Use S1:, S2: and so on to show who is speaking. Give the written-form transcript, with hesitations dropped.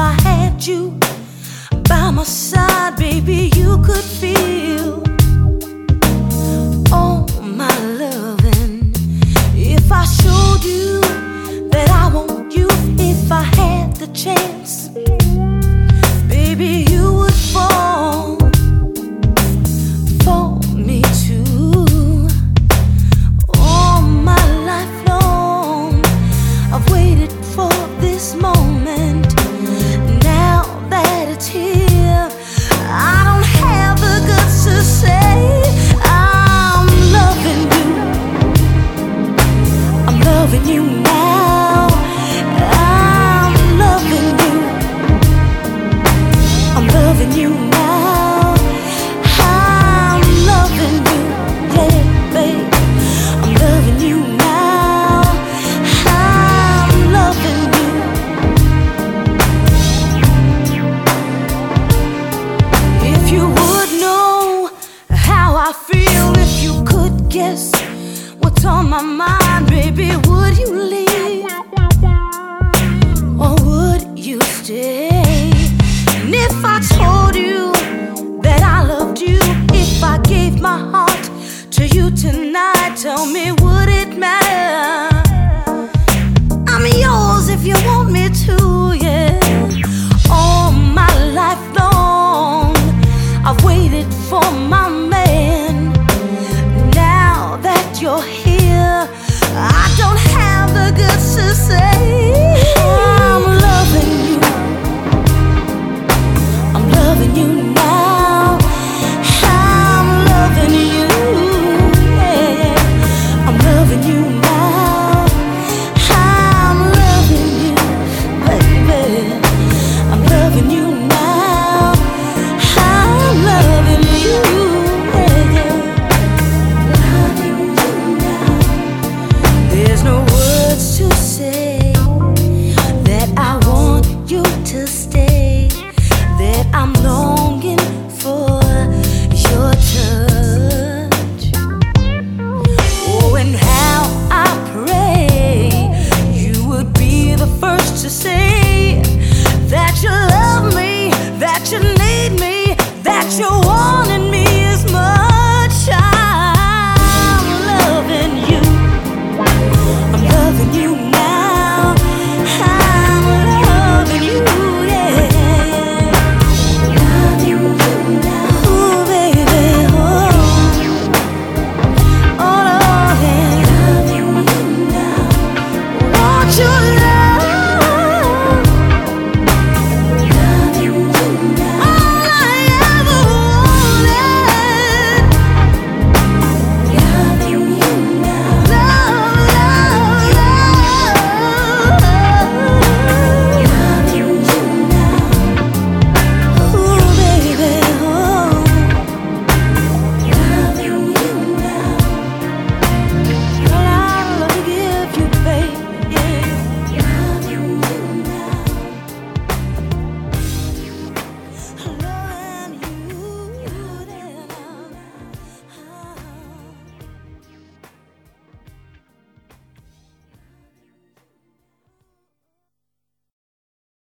S1: I had you by my side, baby, you could feel all my loving. If I showed you that I want you, if I had the chance, baby, you would fall for me too. All my life long I've waited for this moment. Now that it's here, I don't have the guts to say I'm loving you. I'm loving you now. I'm loving you. I'm loving you now. I'm loving you, yeah, babe. I'm loving you now. I'm loving you. If you would know how I feel, if you could guess what's on my mind, baby, would you leave or would you stay? And if I told you that I loved you, if I gave my heart to you tonight, tell me, would it matter? I'm yours if you want me to, yeah. All my life long I've waited for my man. Now that you're here, I don't have the guts to say I'm loving you. I'm loving you now. I'm loving you, yeah. I'm loving you now. I'm loving you, baby. I'm loving you now. I'm loving you, yeah. Loving you now. There's no words to say that I want you to stay, that I'm longing for your touch. Oh, and how I pray you would be the first to say that you love me, that you need me, that you want